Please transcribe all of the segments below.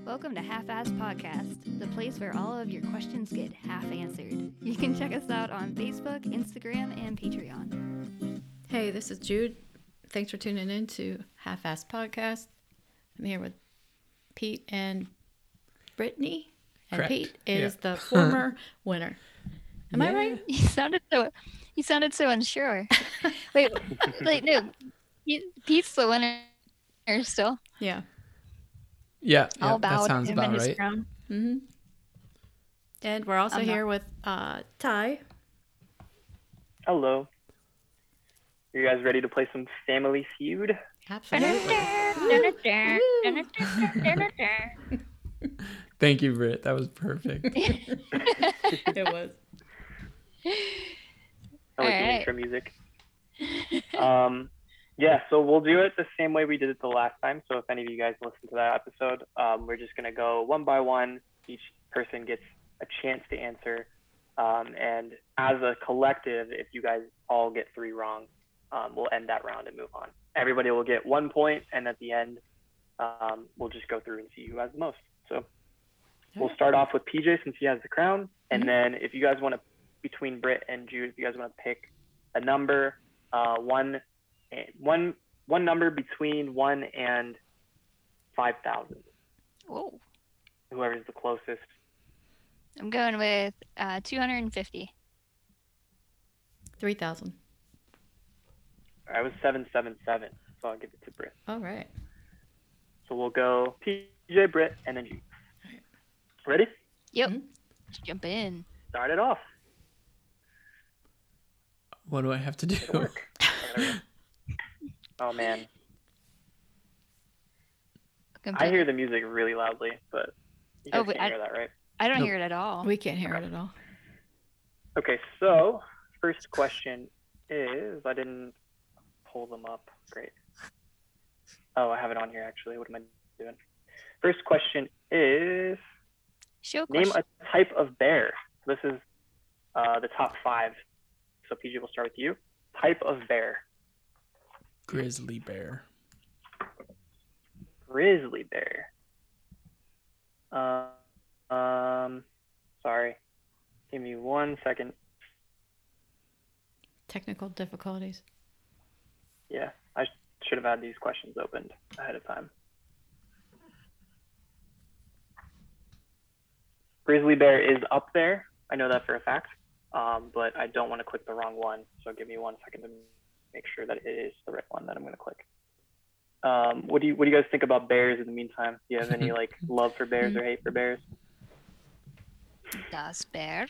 Welcome to Half-Ass Podcast, the place where all of your questions get half answered. You can check us out on Facebook, Instagram, and Patreon. Hey, this is Jude. Thanks for tuning in to Half-Ass Podcast. I'm here with Pete and Brittany. And Correct. Pete is Yeah. the former winner. Am I right? You sounded so unsure. Wait, no. Pete's the winner still. Yeah. Yeah, I'll bow that sounds to him and about his right. crown. Mm-hmm. And we're also I'm not- here with Ty. Hello. You guys ready to play some Family Feud? Absolutely. Thank you, Britt. That was perfect. It was. I like the Alright. intro music. Yeah, so we'll do it the same way we did it the last time. So if any of you guys listen to that episode, we're just going to go one by one. Each person gets a chance to answer. And as a collective, if you guys all get 3 wrong, we'll end that round and move on. Everybody will get 1 point, and at the end, we'll just go through and see who has the most. So we'll start off with PJ since he has the crown. And then if you guys want to, between Britt and Jude, if you guys want to pick a number, one number between 1 and 5,000. Whoa. Whoever's the closest. I'm going with 250. 3,000. I was 777, so I'll give it to Britt. All right. So we'll go PJ, Britt, and then Jude. Ready? Yep. Mhm. Let's jump in. Start it off. What do I have to do? It'll work. Oh man, I hear the music really loudly, but you guys but can't hear that, right? I don't Nope. hear it at all. We can't hear it at all. Okay, so first question is, I didn't pull them up. Great. Oh, I have it on here actually. What am I doing? First question is, Show name question. a type of bear. This is the top 5. So PJ, we'll start with you. Type of bear. Grizzly bear. Grizzly bear. Sorry. Give me 1 second. Technical difficulties. Yeah, I should have had these questions opened ahead of time. Grizzly bear is up there. I know that for a fact, but I don't want to click the wrong one. So give me 1 second to make sure that it is the right one that I'm going to click. What do you guys think about bears in the meantime? Do you have any like love for bears or hate for bears? Das Bär.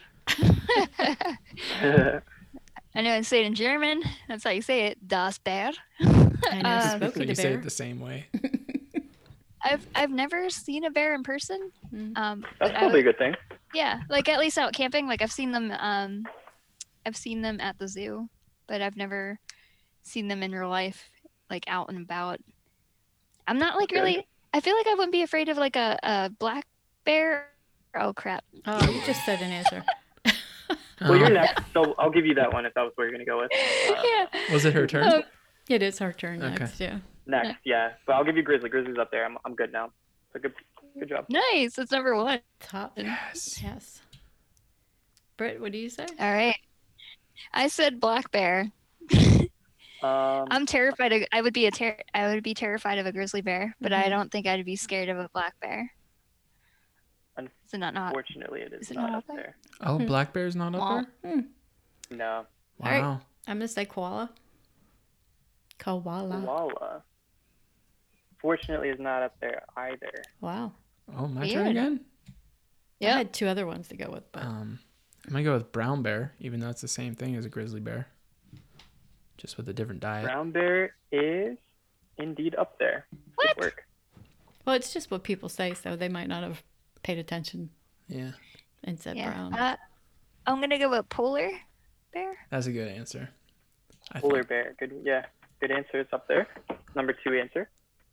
I know I say it in German. That's how you say it. Das Bär. I know Um, Smokey You the say Bear. it the same way. I've never seen a bear in person. Mm. But That's I probably a would, good thing. yeah, like at least out camping. Like I've seen them at the zoo, but I've never seen them in real life, like out and about. I'm not like Okay. really. I feel like I wouldn't be afraid of like a black bear. Oh crap! Oh, you just said an answer. Well, you're Um, next, so I'll give you that one if that was what you're going to go with. Yeah. Was it her turn? Um, It is her turn Okay. next, yeah. Next, yeah. But I'll give you Grizzly. Grizzly's up there. I'm good now. So good job. Nice. That's number 1. Top. Yes. Yes. Britt, what do you say? All right. I said black bear. I'm terrified. I would be terrified of a grizzly bear, but I Mhm. don't think I'd be scared of a black bear. Is it not? Unfortunately, it Is is it not not up up there. Oh, black bear's not Well, up there? No. Wow. right. I'm going to say koala. Koala. Koala. Fortunately, is not up there either. Wow. Oh, my turn Weird. again? I Yep. had 2 other ones to go with, but I'm going to go with brown bear, even though it's the same thing as a grizzly bear. Just with a different diet. Brown bear is indeed up there. What? Good work. well, it's just what people say, so they might not have paid attention Yeah, and said Yeah. brown. I'm gonna go with polar bear. that's a good answer. I Polar think. bear. Good. Yeah. Good answer. It's up there. Number 2 answer.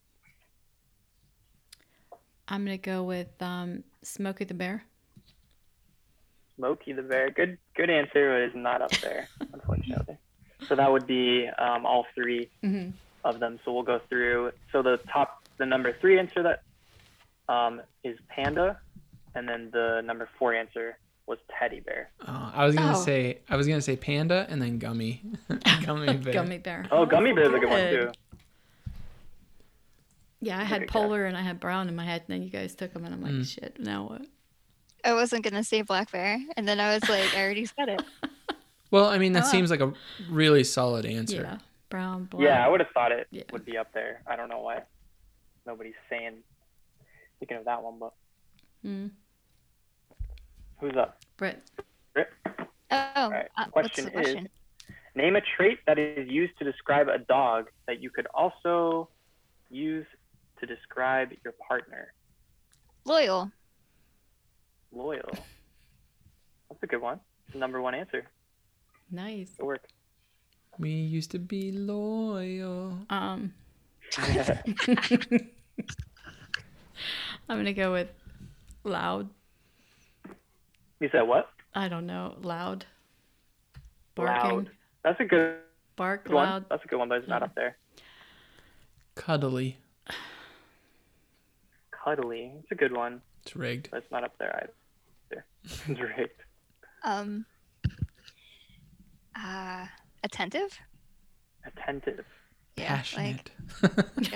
I'm going to go with Smokey the Bear. Smokey the bear. Good answer, but it's not up there, unfortunately. So that would be all 3 Mm-hmm. of them. So we'll go through. So the number 3 answer that is panda, and then the number 4 answer was teddy bear. I was gonna Oh. say panda and then gummy, gummy bear. Gummy bear. Oh, gummy bear's a good one good. too. Yeah, I a had good guess. polar and I had brown in my head, and then you guys took them, and I'm like, Mm. shit, now what? I wasn't gonna say black bear, and then I was like, I already said it. Well, I mean, that Oh, wow. seems like a really solid answer. Yeah, brown, black. Yeah, I would have thought it Yeah. would be up there. I don't know why nobody's thinking of that one, but Mm. who's up? Brett. Oh, right. what's Question the is- question? Name a trait that is used to describe a dog that you could also use to describe your partner. Loyal. Loyal. That's a good one. Number 1 answer. Nice. Good work. We used to be loyal. I'm gonna go with loud. You said what? I don't know. Loud. Barking. Loud. That's a good Bark one. loud. That's a good one, but it's not up there. Cuddly. Cuddly. It's a good one, It's rigged. but it's not up there either. It's rigged. Attentive. Attentive. Yeah, Passionate. Like,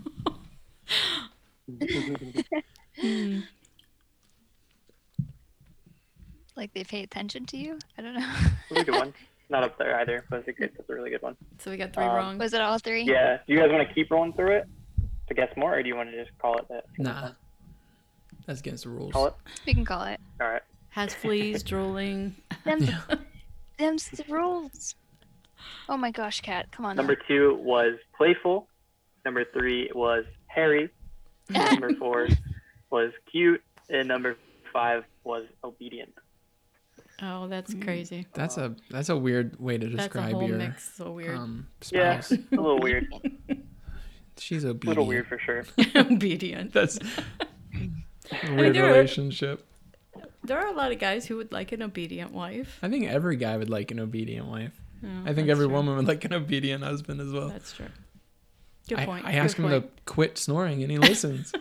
like they pay attention to you. I don't know. It's a good one. Not up there either, but that's a really good one. So we got 3 Um, wrong. Was it all 3? Yeah. Do you guys want to keep rolling through it to guess more, or do you want to just call it that? Nah. That's against the rules. Call it. We can call it. All right. Has fleas, drooling. Them's the rules. Oh my gosh, Kat, come on. Number 2 was playful. Number 3 was hairy. Number 4 was cute, and number 5 was obedient. Oh, that's crazy. That's a weird way to That's a describe whole your mix. So weird. Yeah, spouse. a little weird. She's A obedient. little weird for sure. Obedient. That's a weird there are- relationship. There are a lot of guys who would like an obedient wife. I think every guy would like an obedient wife. Oh, I think that's every true. woman would like an obedient husband as well. That's true. Good point. I ask Good him point. to quit snoring and he listens.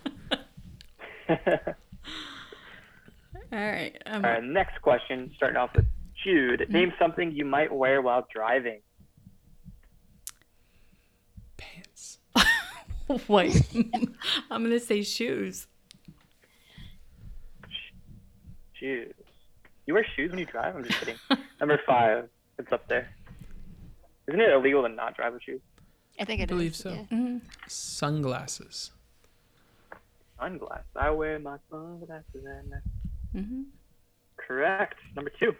All right. All right, next question, starting off with Jude. Name something you might wear while driving. Pants. Wait. I'm gonna say shoes. Shoes. You wear shoes when you drive? I'm just kidding. Number 5, it's up there. Isn't it illegal to not drive with shoes? I think it is. believe so. Yeah. Mm-hmm. Sunglasses. Sunglasses. I wear my sunglasses and Mm-hmm. correct. Number 2.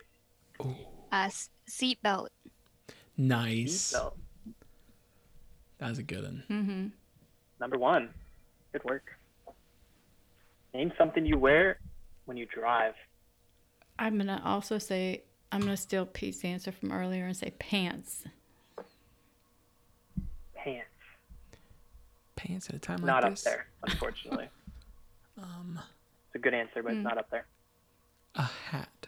Seat belt. Nice. Seatbelt. That was a good one. Mm-hmm. Number 1. Good work. Name something you wear when you drive. I'm gonna steal Pete's answer from earlier and say pants. Pants. Pants at a time Not like up this. there, unfortunately. It's a good answer, but it's not up there. A hat.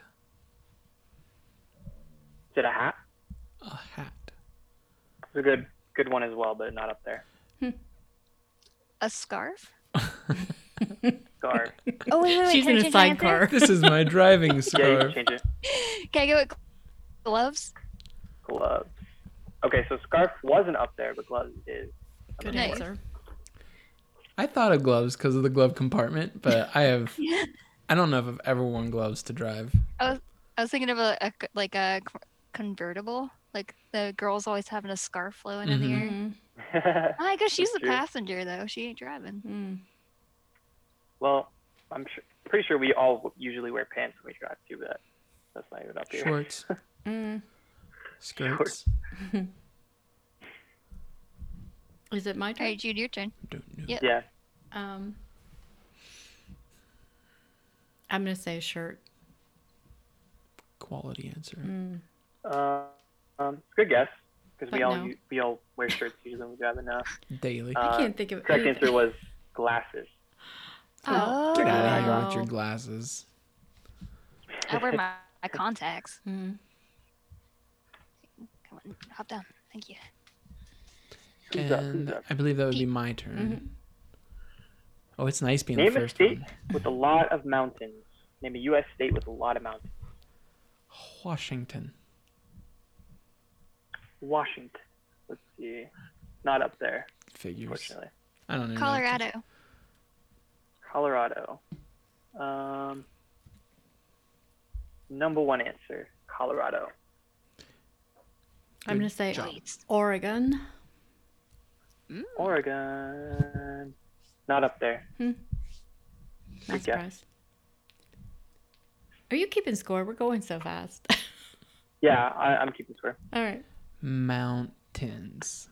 Is it a hat? A hat. It's a good one as well, but not up there. A scarf. Scarf. Oh wait. She's Can in I a change my answer? sidecar. This is my driving Yeah, you scarf. can change it. Can I go with gloves? Gloves. Okay, so scarf wasn't up there, but gloves is. Good Nice. answer. I thought of gloves because of the glove compartment, but I don't know if I've ever worn gloves to drive. I was thinking of a convertible. Like the girls always having a scarf flowing in the air. Mm-hmm. Oh, I guess she's the That's true. passenger though. She ain't driving. Mm. Well, pretty sure we all usually wear pants when we drive too, but that's not even up here. Shorts, Mm. skirts. Is it my All turn? right, Jude, your turn. Don't know. Yep. Yeah. I'm gonna say shirt. Quality answer. Good guess, because But we all no. we all wear shirts usually when we drive enough. Daily. I can't think of Correct anything. answer was glasses. Oh. Get out of here wow. with your glasses. I wear my contacts. Mm. Come on, hop down. Thank you. Who's up? And Who's up? I believe that would be my turn. Oh, it's nice being Name the a first state one. with a lot of mountains. Name a U.S. state with a lot of mountains. Washington. Washington. Let's see. Not up there, Figures. unfortunately. I don't know. Colorado. Colorado. Number one answer, Colorado. I'm going to say job. Oregon. Oregon. Not up there. Not Good guess. surprised. Are you keeping score? We're going so fast. Yeah, I'm keeping score. All right. Mountains.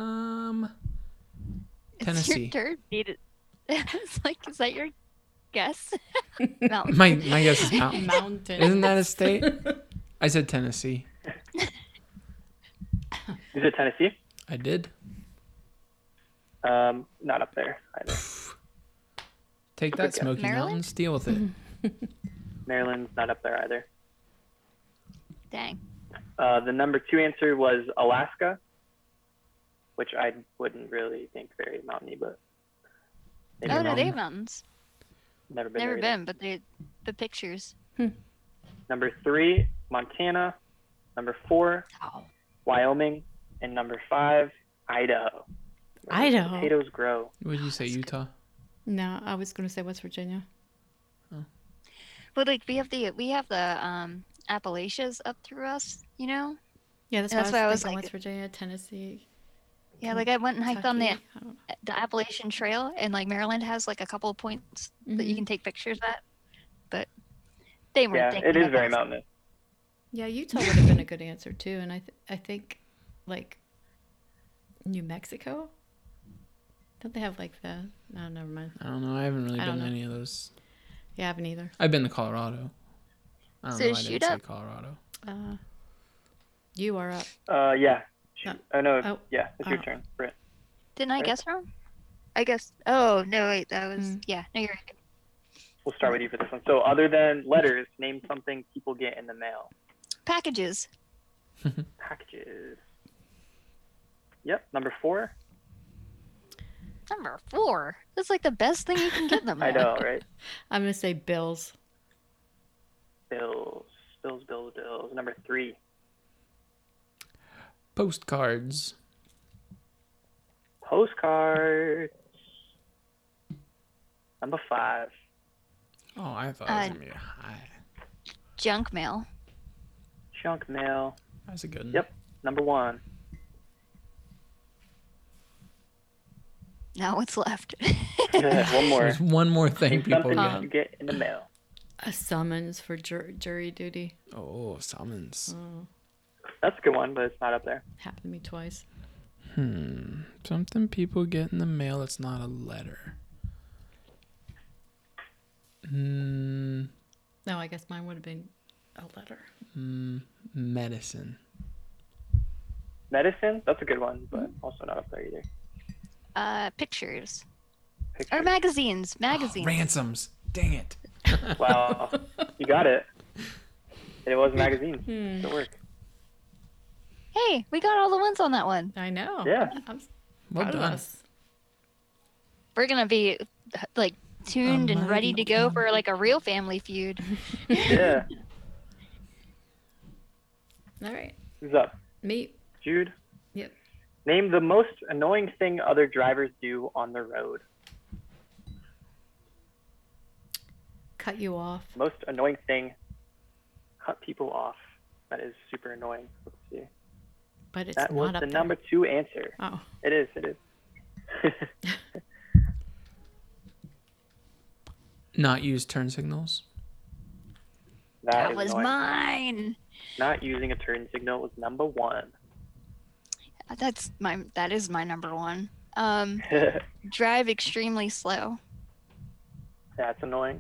It's Tennessee. your turn. It's like, is that your guess? Mountain. My guess is mountain. Mountain. Isn't that a state? I said Tennessee. You said Tennessee? I did. Not up there either. Take that, Good guess. Smoky Maryland? Mountains. Deal with it. Maryland's not up there either. Dang. The number two answer was Alaska, which I wouldn't really think very mountainy, but maybe Oh, no, mountain. they have mountains. never been. Never there either. been, but the pictures. Number three, Montana. Number four, Oh. Wyoming, and number five, Idaho. where Idaho? Potatoes grow. What did you say, Utah? No, I was going to say West Virginia. But like we have the Appalachians up through us, you know? Yeah, that's, And that's why why I I was was thinking like- West Virginia, Tennessee, Yeah, like I went and hiked on Kentucky. I don't know. the Appalachian Trail, and like Maryland has like a couple of points that you Mhm. can take pictures at, but they weren't Yeah, thinking it is of very us. mountainous. Yeah, Utah would have been a good answer too, and I think like New Mexico. Don't they have like the? No, never mind. I don't know. I haven't really I been don't to know. any of those. Yeah, I haven't either. I've been to Colorado. I don't So know why I shoot didn't say up. Colorado. You are up. Yeah. No. No. Oh. Yeah, it's your Oh. turn, Britt. Didn't I Right. guess wrong? I guess. Oh no, wait, that was yeah. No, you're right. We'll start with you for this one. So, other than letters, name something people get in the mail. Packages. Packages. Yep. Number four. Number 4. That's like the best thing you can get them. I know, right? I'm gonna say bills. Bills. Number three. Postcards. Postcards. Number five. Oh, I thought it was going to be high. Junk mail. Junk mail. That's a good one. Yep. Number one. Now what's left? One more. There's one more thing Name people something get. you get in the mail. A summons for jury duty. Oh, summons. That's a good one, but it's not up there. Happened to me twice. Something people get in the mail that's not a letter. No, I guess mine would have been a letter. Medicine. Medicine. That's a good one, but also not up there either. Pictures. Pictures. Or magazines. Magazines. Ransoms. Dang it. Wow. You got it. It was a magazine. Good work. Hey, we got all the ones on that one. I know. Yeah. I'm Well proud of done. us. We're gonna be like tuned and ready to go for like a real Family Feud. Yeah. All right. Who's up? Me. Jude? Yep. Name the most annoying thing other drivers do on the road. Cut you off. Most annoying thing. Cut people off. That is super annoying. Let's see. But it's That not was up the there. number two answer. Oh. It is. Not use turn signals. That is was annoying. mine. Not using a turn signal was number one. That is my number one. Drive extremely slow. That's annoying.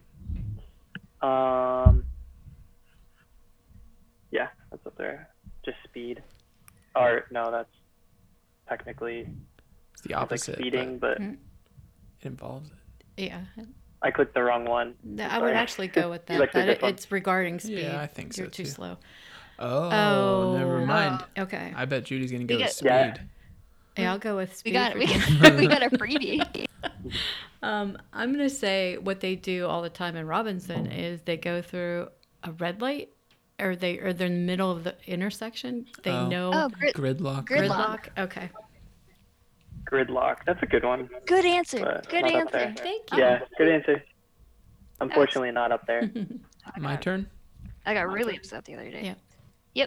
Yeah, that's up there. Just speed. Or no, that's technically It's the it's like opposite. speeding, but It involves it. Yeah. I clicked the wrong one. No, I'm I would sorry. actually go with You that. like the That different one? it's regarding speed. Yeah, I think so, You're too too. slow. Oh, never mind. Okay. I bet Judy's going to go We with got- speed. Yeah. Yeah, I'll go with We speed. got for we you. got, we got a freebie. I'm gonna say what they do all the time in Robinson is they go through a red light, or they're in the middle of the intersection. They Oh. know Oh, Gridlock. gridlock. Okay, Gridlock. That's a good one. good answer. But Good not up answer. there. thank you. Yeah, good answer. Unfortunately, not up there. My turn. I got really upset the other day. Yeah. Yep.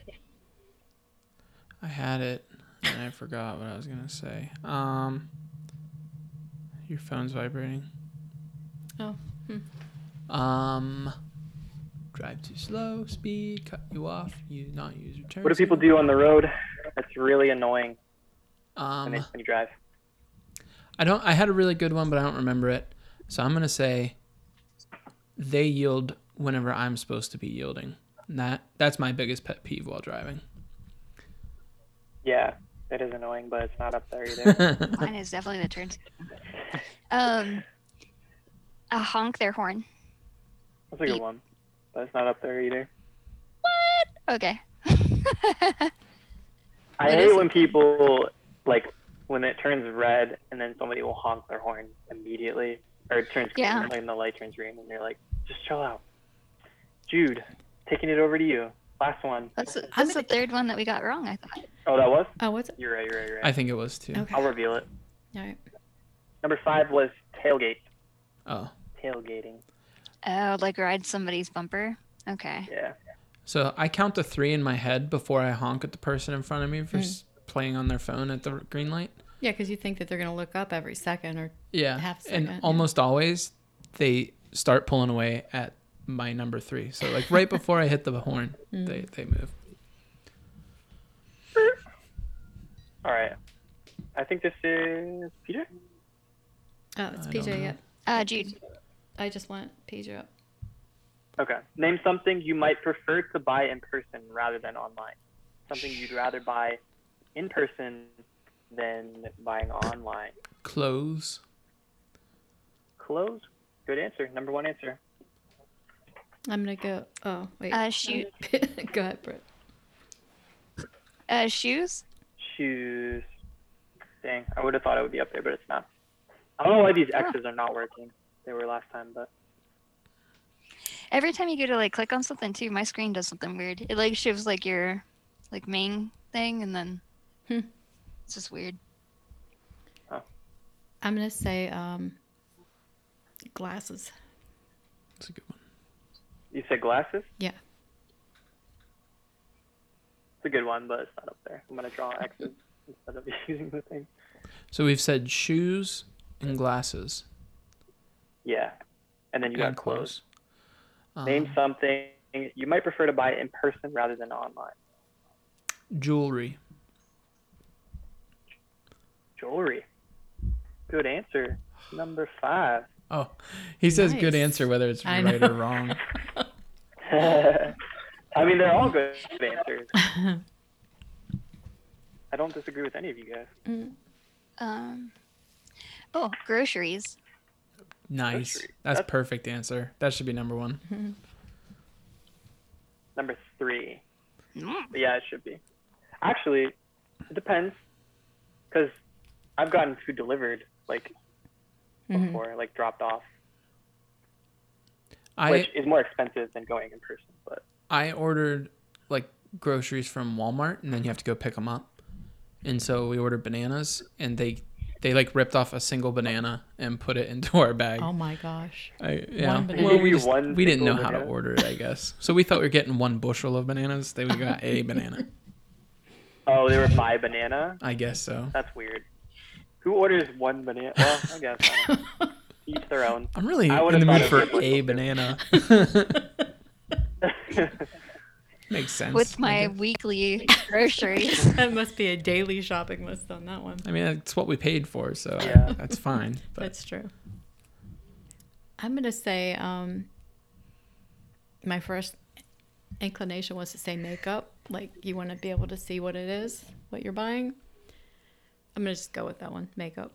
I had it and I forgot what I was gonna say. Your phone's vibrating. Oh. Drive too slow, speed, cut you off, you not use your turn. What do people do on the road? That's really annoying when you drive. I had a really good one, but I don't remember it. So I'm gonna say they yield whenever I'm supposed to be yielding. And that's my biggest pet peeve while driving. Yeah, it is annoying, but it's not up there either. Mine is definitely the turns. A honk their horn. That's a good one, but it's not up there either. Okay. I What hate is when it? people, like, when it turns red and then somebody will honk their horn immediately. Or it turns green, Yeah. like, and the light turns green, and you're like, just chill out. Jude, taking it over to you. Last one. That's the third one that we got wrong, I thought. Oh, that was? Oh, what's it? You're right. I think it was too. Okay. I'll reveal it. All right. Number 5 was tailgate. Oh. Tailgating. Oh, like ride somebody's bumper? Okay. Yeah. So I count to 3 in my head before I honk at the person in front of me for playing on their phone at the green light. Yeah, because you think that they're gonna look up every second or Yeah. half a And second, yeah. almost always they start pulling away at my number 3. So like right before I hit the horn, they move. All right. I think this is Peter? Oh, it's I don't PJ. know. Yeah. Jude. I just want PJ up. Okay. Name something you might prefer to buy in person rather than online. Something you'd rather buy in person than buying online. Clothes. Clothes? Good answer. Number 1 answer. I'm gonna go. Oh wait. Shoot. Go ahead, Britt. Shoes? Shoes. Dang, I would have thought it would be up there, but it's not. I don't know why these X's are not working. They were last time, but Every time you go to like click on something too, my screen does something weird. It like shows like your like main thing and then it's just weird. I'm gonna say glasses. That's a good one. you said glasses? Yeah. It's a good one, but it's not up there. I'm going to draw X's instead of using the thing. So we've said shoes and glasses. Yeah. And then you and got clothes. clothes. Name something you might prefer to buy in person rather than online. Jewelry. Jewelry. Good answer. Number 5. Oh, he says good Nice. answer whether it's I right know. or wrong. I mean, they're all good answers. I don't disagree with any of you guys. Groceries. Nice. Grocery. That's That's- perfect answer. That should be number 1. Number 3. Mm. But yeah, it should be. Actually, it depends. Because I've gotten food delivered, like, before, like, dropped off. Which is more expensive than going in person, but I ordered like groceries from Walmart and then you have to go pick them up. And so we ordered bananas and they like ripped off a single banana and put it into our bag. Oh my gosh. Yeah. One banana. Well, They give you one we didn't know single how to banana? order it, I guess. So we thought we were getting 1 bushel of bananas. They got a banana. oh, they were by banana? I guess so. That's weird. Who orders 1 banana? Well, I guess. I don't know. Each their own. I'm really I in would've the thought mood it for was like a bushel. banana. Makes sense. With my I guess. weekly groceries. That must be a daily shopping list on that one. I mean, that's what we paid for, so Yeah. that's fine. But That's true. I'm gonna say my first inclination was to say makeup. Like you want to be able to see what it is, what you're buying. I'm gonna just go with that one, makeup.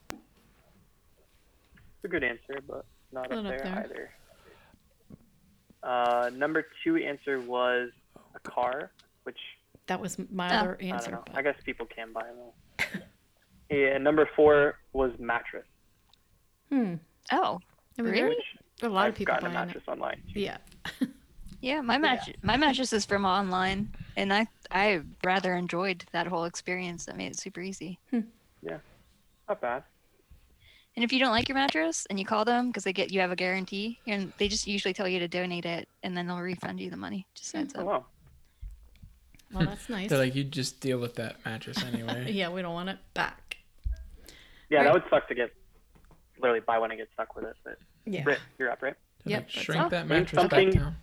It's a good answer, but not Not up up there either. Number 2 answer was a car, which That was my Oh. other I don't answer. know. but- I guess people can buy them. Yeah, and number 4 was mattress. Oh, I mean, really? there are a lot of I've people gotten a buying mattress online. it. Yeah. Yeah, my mattress is from online, and I rather enjoyed that whole experience. That made it super easy. Yeah, not bad. And if you don't like your mattress and you call them because you have a guarantee, and they just usually tell you to donate it, and then they'll refund you the money. Just heads Oh up. wow. Well, that's nice. They're like, you just deal with that mattress anyway. Yeah, we don't want it back. Yeah, Right. that would suck to literally buy one and get stuck with it. But Yeah. Britt, you're up, right? They're Yep, like, that's shrink all. that Name mattress back something- down.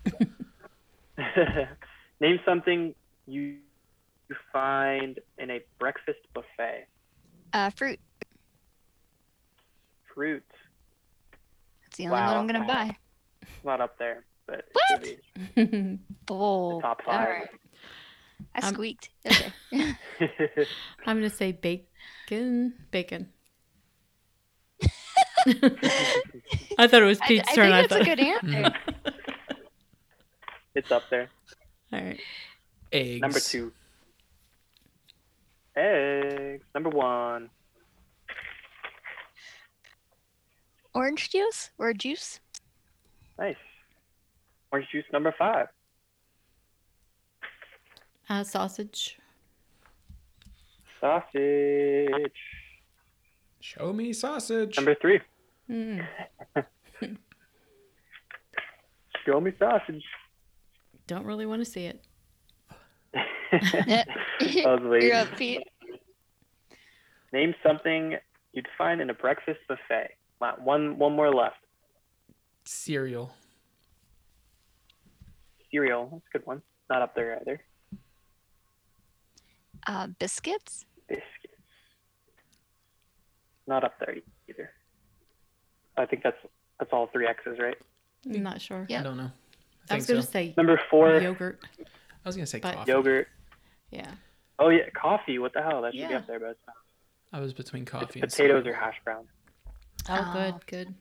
Name something you find in a breakfast buffet. Fruit. Fruit. That's the only one Wow. I'm gonna buy. It's not up there, but it What? should be Bold. top All 5. right. I Um, squeaked. Okay. I'm going to say bacon. Bacon. I thought it was I Pete's think turn. that's thought... a good answer. It's up there. All right. Eggs. Number 2. Eggs. Number 1. Orange juice or juice? Nice. Orange juice. Number 5. Sausage. Sausage. Show me sausage. Number 3. Mm. Show me sausage. Don't really want to see it. I was waiting. You're up, Pete. Name something you'd find in a breakfast buffet. One more left. Cereal. Cereal. That's a good one. Not up there either. Biscuits. Biscuits. Not up there either. I think that's all 3 X's, right? I'm not sure. Yeah. I don't know. I was think going to so. say Number 4. yogurt. I was gonna say but- coffee. Yogurt. Yeah. Oh yeah, coffee. What the hell? That should be Yeah. up there, but it's not. I was between It's coffee and potatoes cereal. or hash brown. Oh, Oh. good.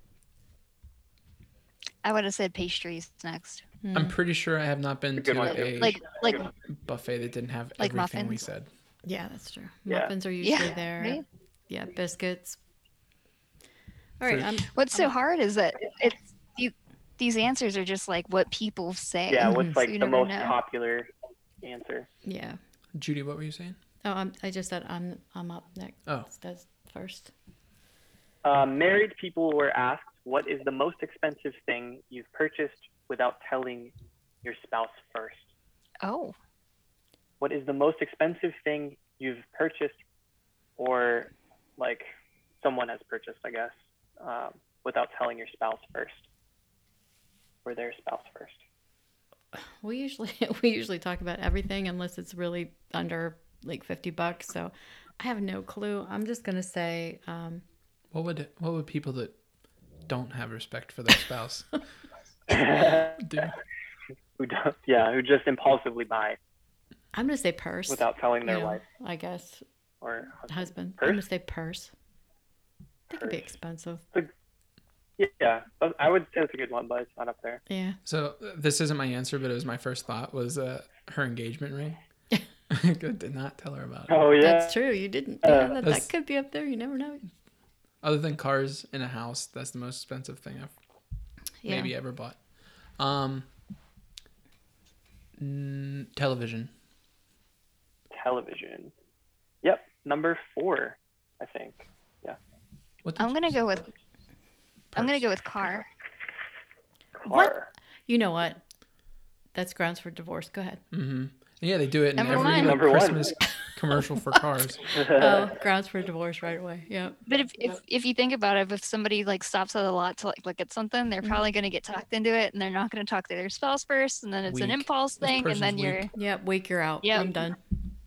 I would have said pastries next. I'm pretty sure I have not been Good to one. a Like buffet that didn't have Like everything we muffins? said. Yeah, that's true. Yeah. Muffins are usually Yeah, there. right? Yeah, biscuits. All right. Fruit. What's so hard is that these answers are just like what people say. Yeah, Mhm. what's So like you the never most know. popular answer? Yeah. Judy, what were you saying? Oh, I just said I'm up next. Oh. That's first. Married people were asked, what is the most expensive thing you've purchased without telling your spouse first? Oh, What is the most expensive thing you've purchased, or like someone has purchased, I guess, without telling your spouse first, or their spouse first? We usually talk about everything unless it's really under like $50. So I have no clue. I'm just gonna say What would people that don't have respect for their spouse do? Who just impulsively buy I'm gonna say purse. without telling their you know, wife I guess or husband. I'm Purse? gonna say purse. That could be Purse. expensive. Yeah, I would say it's a good one, but it's not up there. Yeah. So this isn't my answer, but it was my first thought was her engagement ring. Good, did not tell her about it. Oh yeah, That's true. You didn't. Yeah, that That's- could be up there. You never know. Other than cars in a house, that's the most expensive thing I've Yeah. maybe ever bought. Television. television. Yep, number 4, I think. What did I'm you gonna say? go with Purse. car. What? Car. You know what? That's grounds for divorce. Go ahead. Mm-hmm. Yeah, they do it in Number every one. like, Number one. Christmas commercial for cars. Oh, grounds for divorce right away. Yeah. But if you think about it, if somebody like stops at a lot to like look at something, they're probably gonna get talked into it, and they're not gonna talk to their spouse first, and then it's an Weak. impulse This thing, and then person's you're weak. Yeah. Week, you're out. Yep. I'm done.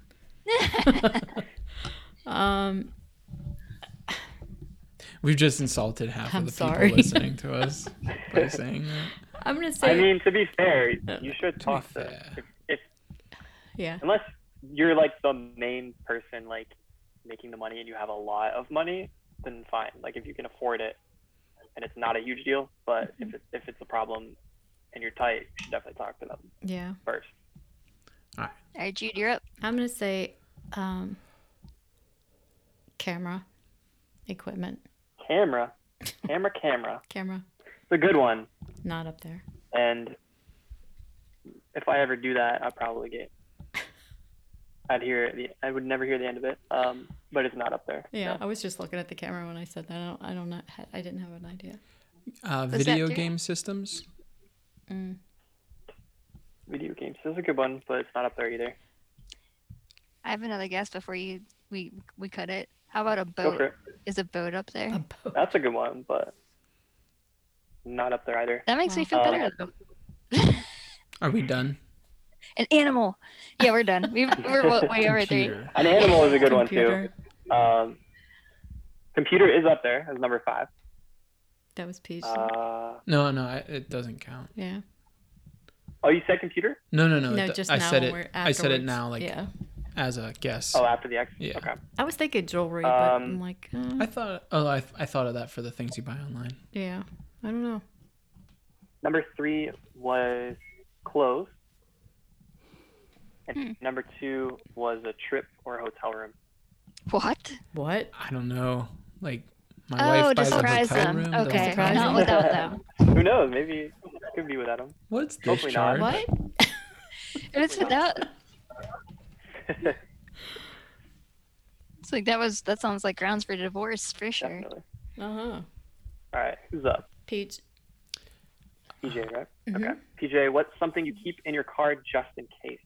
We've just insulted half I'm of the sorry. people listening to us by saying that. I'm gonna say. I mean, to be fair, you should To be talk to fair. if yeah. unless you're like the main person like making the money and you have a lot of money, then fine. Like if you can afford it and it's not a huge deal, but if it's a problem and you're tight, you should definitely talk to them Yeah. first. all right, Jude, you're up. I'm gonna say, camera, equipment. Camera. Camera. Camera. It's a good one. Not up there. And if I ever do that, I'd probably get. I would never hear the end of it. But it's not up there. Yeah, So. I was just looking at the camera when I said that. I don't know. I didn't have an idea. Video that game systems. Video games. This is a good one, but it's not up there either. I have another guess before we cut it. How about a Go boat? for it. Is a boat up there? A boat. That's a good one, but not up there either. That makes me feel Wow. better though. Are we done? An animal. Yeah, we're done. We're way over 3. Computer. An animal is a good one Computer. too. Computer is up there as number 5. That was Peach. No, it doesn't count. Yeah. Oh, you said computer? No. No, just I now. said it. We're I said it afterwards. now, like Yeah. as a guess. Oh, after the X. Yeah. Okay. I was thinking jewelry, but I'm like, I thought. Oh, I thought of that for the things you buy online. yeah. I don't know. Number 3 was clothes. And number 2 was a trip or a hotel room. What? What? I don't know. Like my Oh, wife to buys a surprise hotel them. room. does Okay, it count? not without them. Who knows? Maybe it could be without them. What's this Hopefully not. charge? What? If it's without, it's like that sounds like grounds for divorce for sure. Definitely. Uh-huh. All right. Who's up? Peach. PJ, right? Mhm. Okay. PJ, what's something you keep in your car just in case?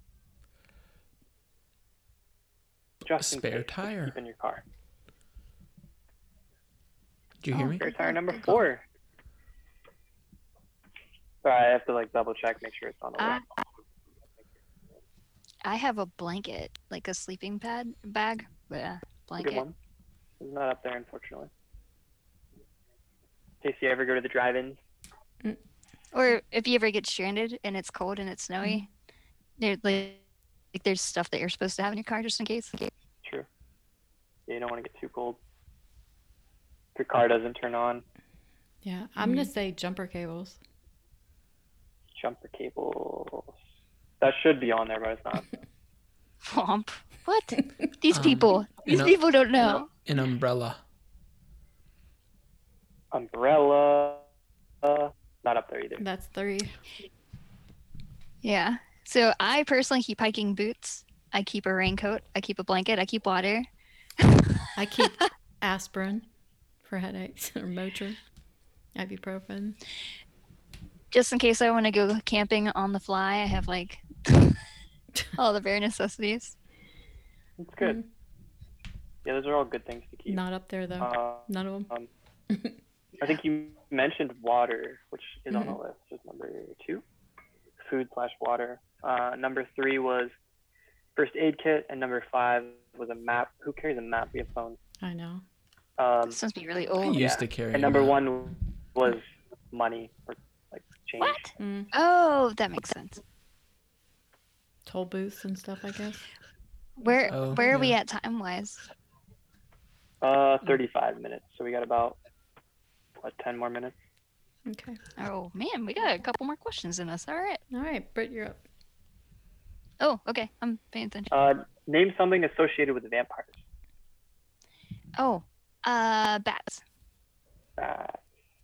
Just in Spare case. tire. Keep in your car. Did you hear me? Spare tire number Good call. 4. Sorry, I have to double check, make sure it's on the list. I have a blanket, like a sleeping bag. Yeah, Good blanket. one. It's not up there, unfortunately. In case you ever go to the drive-ins. Or if you ever get stranded and it's cold and it's snowy, there's stuff that you're supposed to have in your car just in case. True. Yeah, you don't want to get too cold. If your car doesn't turn on. Yeah. I'm going to say jumper cables. Jumper cables. That should be on there, but it's not. Womp. What? These Um, people. you These know- people don't know. An umbrella. Umbrella. Not up there either. That's 3. Yeah. So I personally keep hiking boots. I keep a raincoat. I keep a blanket. I keep water. I keep aspirin for headaches or Motrin. Ibuprofen. Just in case I want to go camping on the fly, I have like all the bare necessities. It's good. Yeah, those are all good things to keep. Not up there, though. None of them. I think you mentioned water, which is on the list. Is number 2. Food/water. Number 3 was first aid kit, and number 5 was a map. Who carries a map? We have phones. I know. This must be really I old. used to carry. And number a map. 1 was money, or change. What? Mm. Oh, that makes sense. Toll booths and stuff, I guess. Where Oh, are we yeah. at time wise? 35 minutes. So we got about 10 more minutes. Okay. Oh man, we got a couple more questions in us. All right. All right, Britt, you're up. Oh, okay. I'm paying attention. Name something associated with vampires. Oh, bats. That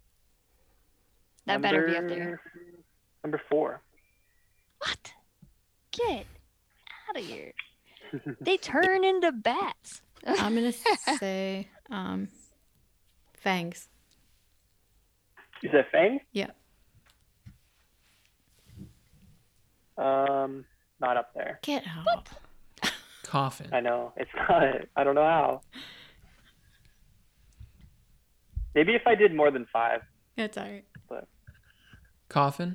better be up there. Number 4. What? Get out of here. They turn into bats. I'm going to say fangs. Is that Fang? Yeah. Not up there. Get out. Coffin. I know. It's not. I don't know how. Maybe if I did more than 5. It's all right. Coffin.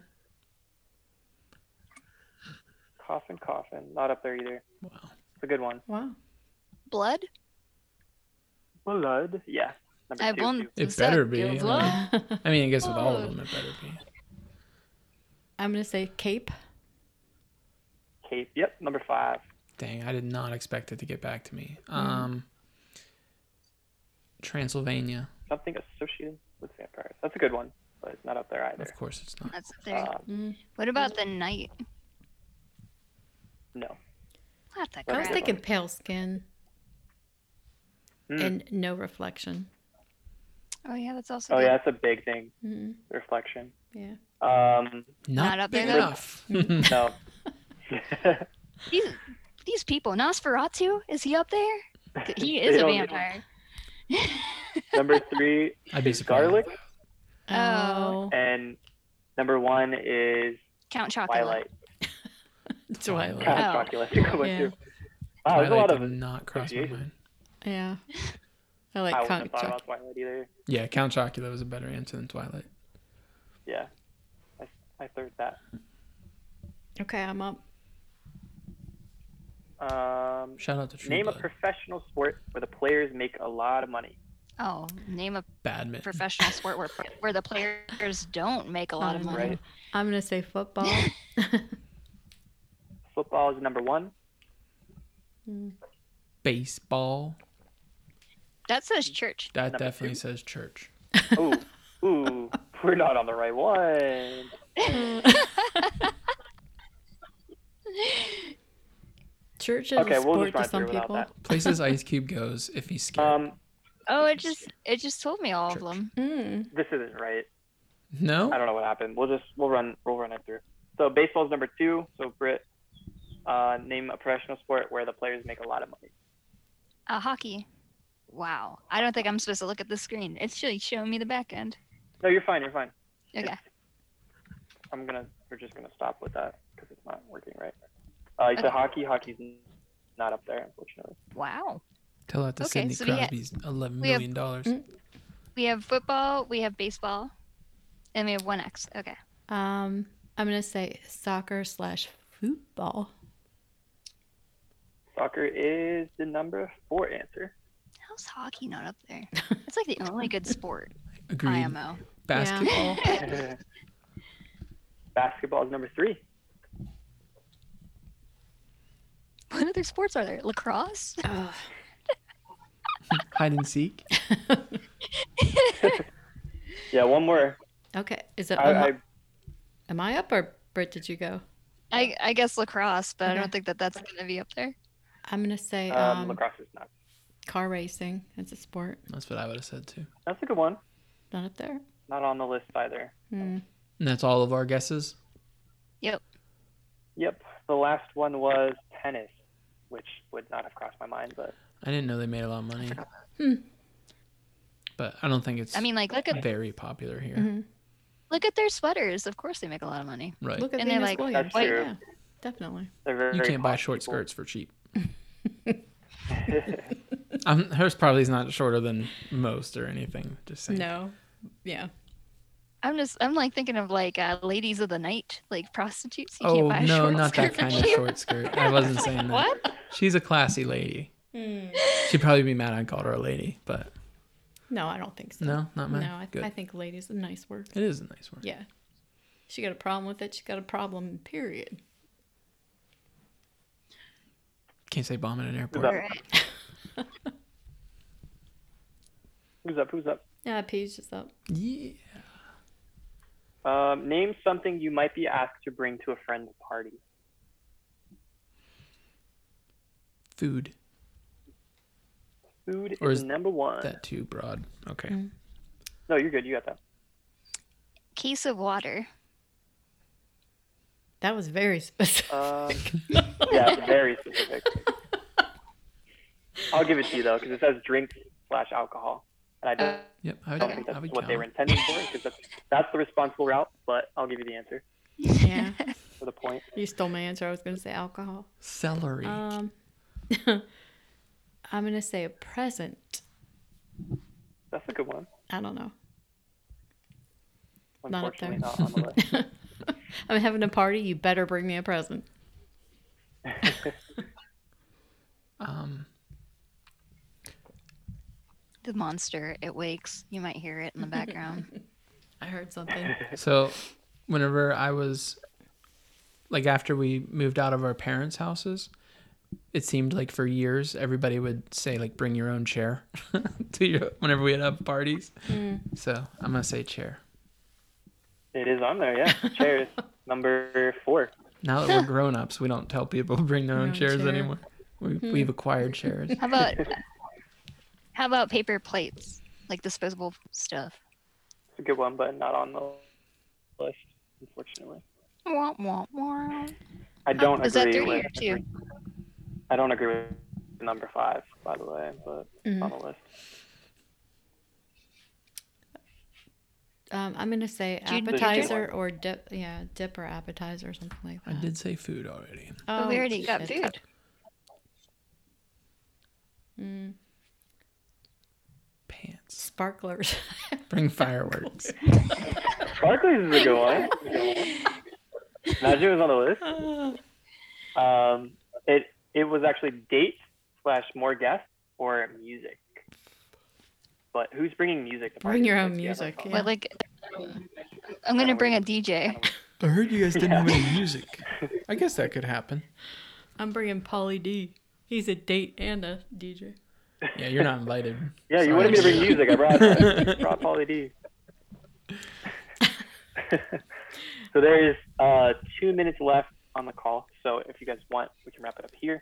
Coffin. Not up there either. Wow. It's a good one. Wow. Blood? Blood. Yeah. Number I 2. won. too. It better be. Your blood? I mean, I guess with all of them, it better be. I'm going to say cape. Cape. Yep. Number 5. Dang, I did not expect it to get back to me. Transylvania. Something associated with vampires. That's a good one, but it's not up there either. Of course, it's not. That's up there. Mm. What about the night? No. What the I crap? was thinking pale skin Mm. and no reflection. Oh yeah, that's also Oh good. yeah, that's a big thing. Mm-hmm. Reflection. Yeah. Not up big there? enough. No. These people, Nosferatu, is he up there? He is They a don't- vampire. Number 3 I'd be is surprised. garlic, Oh. and number 1 is Count Chocula. Twilight. Twilight. Count Oh. Chocula. That's a good one Yeah. too. Wow, there's a Twilight lot of did not cross my associations. mind. Yeah. I like I wouldn't have Count thought Chocula. about Twilight either. Yeah, Count Chocula was a better answer than Twilight. Yeah, I third that. Okay, I'm up. Shout out to True Name a Blood. professional sport where the players make a lot of money. Oh, name a Badminton. professional sport where the players don't make a lot of money. Right. I'm gonna say football. Football is number 1. Baseball. That says church. That Number definitely 2. says church. Ooh, we're not on the right one. Church is Okay, a we'll sport just run to some through without people. that. Places Ice Cube goes if he's scared. Oh, it just told me all Church. of them. This isn't right. No? I don't know what happened. We'll run it through. So baseball's number 2. So Britt, name a professional sport where the players make a lot of money. Hockey. Wow. I don't think I'm supposed to look at the screen. It's really showing me the back end. No, you're fine. Okay. We're just gonna stop with that because it's not working right. You said Okay. hockey. Hockey's not up there, unfortunately. Wow. Tell that to Okay, Sidney so we have- Crosby's $11 we have- million. We have football, we have baseball, and we have 1X. Okay. I'm gonna say soccer/football. Soccer is the number 4 answer. How's hockey not up there? It's like the only good sport. Agreed. IMO. Basketball. Basketball is number 3. What other sports are there? Lacrosse? Hide and seek. Yeah, one more. Okay, is it? I Am I up or Britt? Did you go? I guess lacrosse, but I Okay. don't think that's going to be up there. I'm gonna say lacrosse is not. car racing. It's a sport. That's what I would have said too. That's a good one. Not up there. Not on the list either. Hmm. And that's all of our guesses. Yep. Yep. The last one was tennis, which would not have crossed my mind, but I didn't know they made a lot of money. But I don't think it's I mean, like, look at very popular here. their sweaters. Of course they make a lot of money. Right. Look at And they're Venus like, Williams. That's true. Yeah, definitely. they're very. You can't buy cost short people. skirts for cheap. Hers probably is not shorter than most or anything. Just saying. No. Yeah. I'm like thinking of like ladies of the night, like prostitutes. You Oh can't buy a no, short not that skirt kind for of cheap. short skirt. I wasn't saying that. What? She's a classy lady. She'd probably be mad I called her a lady, but No, I don't think so. no, not mad. No, Good. I think ladies a nice word. It is a nice word. Yeah. She got a problem with it. She got a problem. Period. Can't say bomb in an airport. Who's All up? right. Who's up? Yeah, Paige is up. Yeah. Name something you might be asked to bring to a friend's party. Food. Food Or is is number 1. That too broad. Okay. No, you're good. You got that. Case of water. That was very specific. Yeah, it's very specific. I'll give it to you though, because it says drink/alcohol, and I don't, Yep. I I would, don't think I that's would what they were count. intending for, because that's the responsible route. But I'll give you the answer Yeah. for the point. You stole my answer. I was going to say alcohol. Celery. I'm going to say a present. That's a good one. I don't know. Not up there. Unfortunately, not on the list. I'm having a party. You better bring me a present. The monster. It wakes. You might hear it in the background. I heard something. So, whenever I was, like, after we moved out of our parents' houses, it seemed like for years everybody would say, like, bring your own chair to your whenever we'd have parties. So I'm gonna say chair. It is on there, yeah. Chairs, number 4. Now that we're grown ups, we don't tell people to bring their own own chairs chair. anymore. We've acquired chairs. How about paper plates? like disposable stuff. It's a good one, but not on the list, unfortunately. Wah, wah, wah. I don't Is that agree 3 with. or 2? I don't agree with number 5, by the way, but it's on the list. I'm gonna say Jude, appetizer or dip. Yeah, dip or appetizer or something like I that. did say food already. Oh, we already got shit. food. Pants. Sparklers. Bring fireworks. Sparklers is a good one. Imagine it was on the list. It was actually date / more guests or music. But who's bringing music to parties? Bring your own Like, do you have a music. phone? Yeah. But like, I'm gonna bring a DJ. I heard you guys didn't Yeah. have any music. I guess that could happen. I'm bringing Pauly D. He's a date and a DJ. Yeah, you're not invited. Yeah, you Sorry. wanted me to bring music. I brought Pauly D. So there is 2 minutes left on the call. So if you guys want, we can wrap it up here.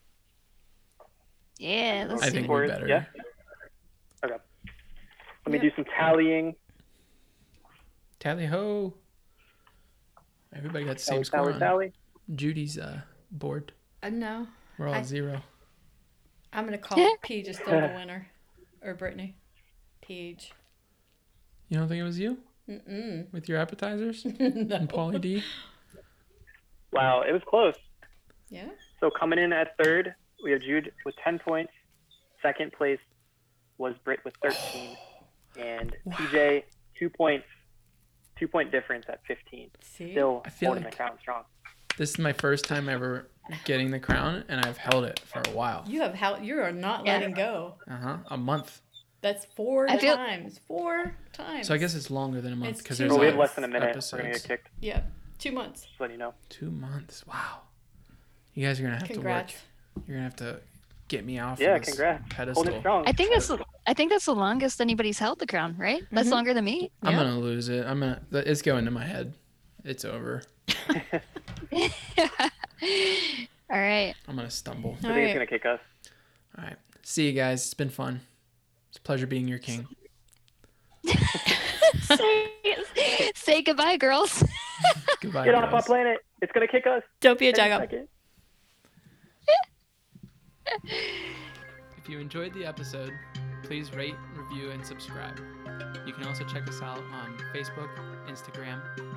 Yeah, let's I see. think we better. Yeah. Okay. Let me Yeah. do some tallying. Tally ho. Everybody got the same Tally, score on. tally. Judy's board. No. We're all I- at 0. I'm gonna call Paige is still the winner, or Brittany. Paige. You don't think it was you Mm-mm. with your appetizers No. and Pauly D? Wow, it was close. Yeah. So coming in at third, we have Jude with 10 points. Second place was Britt with 13. And PJ, 2 points. 2-point difference at 15. See. Still I feel holding like- the crown strong. This is my first time ever getting the crown, and I've held it for a while. You have you are not Yeah. letting go. A month. That's 4 I feel- times. 4 times. So I guess it's longer than a month It's because 2 there's Oh, we months. have less than a minute. We're episodes. going to get kicked. Yeah. 2 months. Just letting you know. 2 months. Wow. You guys are gonna have Congrats. to work. You're gonna have to get me off. Yeah, this congrats. Holding pedestal. strong. I think that's the longest anybody's held the crown, right? That's longer than me. I'm Yeah. gonna lose it. It's going to my head. It's over. All right. I'm gonna stumble. All I think it's right. going to kick us. All right. See you guys. It's been fun. It's a pleasure being your king. Say goodbye, girls. Goodbye. Get off my guys. planet. It's going to kick us. Don't be a Any jack up. second. If you enjoyed the episode, please rate, review, and subscribe. You can also check us out on Facebook, Instagram,